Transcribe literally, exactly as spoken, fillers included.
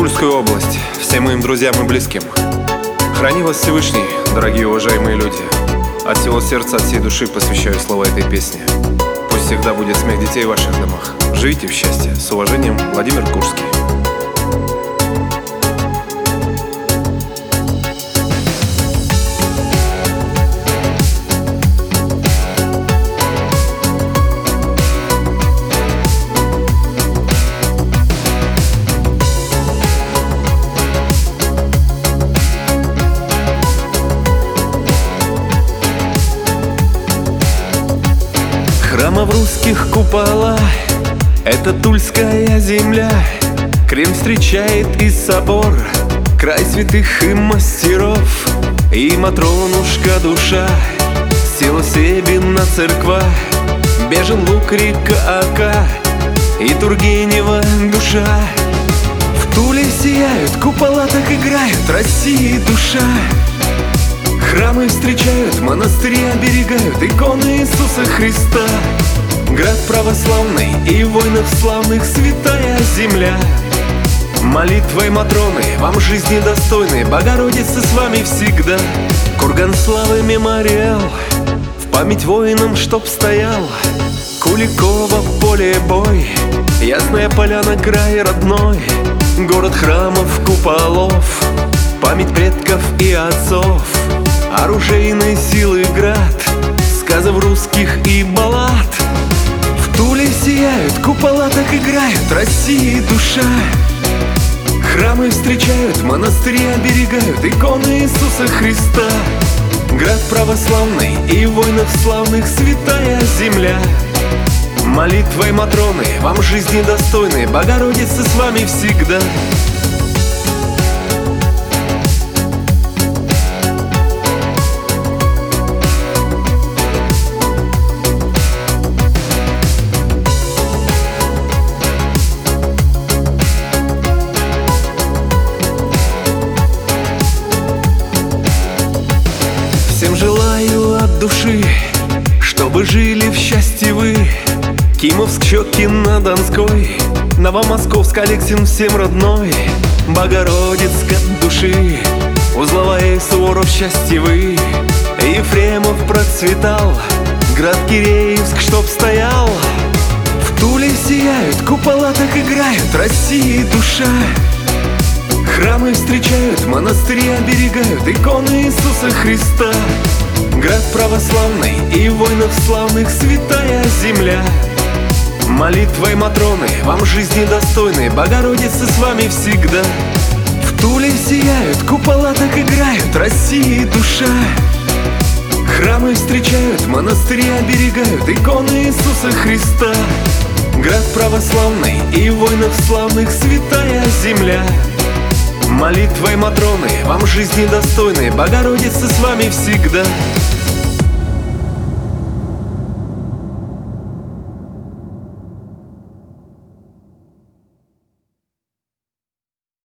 Тульскую область, всем моим друзьям и близким. Храни вас Всевышний, дорогие уважаемые люди. От всего сердца, от всей души посвящаю слова этой песни. Пусть всегда будет смех детей в ваших домах. Живите в счастье. С уважением, Владимир Курский. Храма в русских купола, это Тульская земля. Крем встречает и собор, край святых и мастеров. И Матронушка душа, села Себина церква, Бежен лук, река Ока и Тургенева душа. В Туле сияют, купола так играют, России душа. Храмы встречают, монастыри оберегают, иконы Иисуса Христа. Град православный и воинов славных, святая земля. Молитвой Матроны вам жизни достойны, Богородица с вами всегда. Курган славы мемориал, в память воинам, чтоб стоял. Куликово поле бой, Ясная Поляна край родной. Город храмов, куполов, память предков и отцов. Оружейной силы град, сказов русских и баллад. В Туле сияют, купола так играют, России душа. Храмы встречают, монастыри оберегают, иконы Иисуса Христа. Град православный и воинов славных, святая земля. Молитвой Матроны вам жизни достойны, Богородица с вами всегда. Всем желаю от души, чтобы жили в счастье вы. Кимовск, Щекин на Донской, Новомосковск, Алексин всем родной. Богородицка от души, Узловая и Суворов счастье вы. Ефремов процветал, град Киреевск, чтоб стоял. В Туле сияют, купола так играют, России душа. Храмы встречают, монастыри оберегают, иконы Иисуса Христа. Град православный и воинов славных, святая земля. Молитвой Матроны вам жизни достойны, Богородица с вами всегда. В Туле сияют, купола так играют, России душа. Храмы встречают, монастыри оберегают, иконы Иисуса Христа. Град православный и воинов славных, святая земля. Молитвой Матроны вам жизни достойны, Богородица с вами всегда.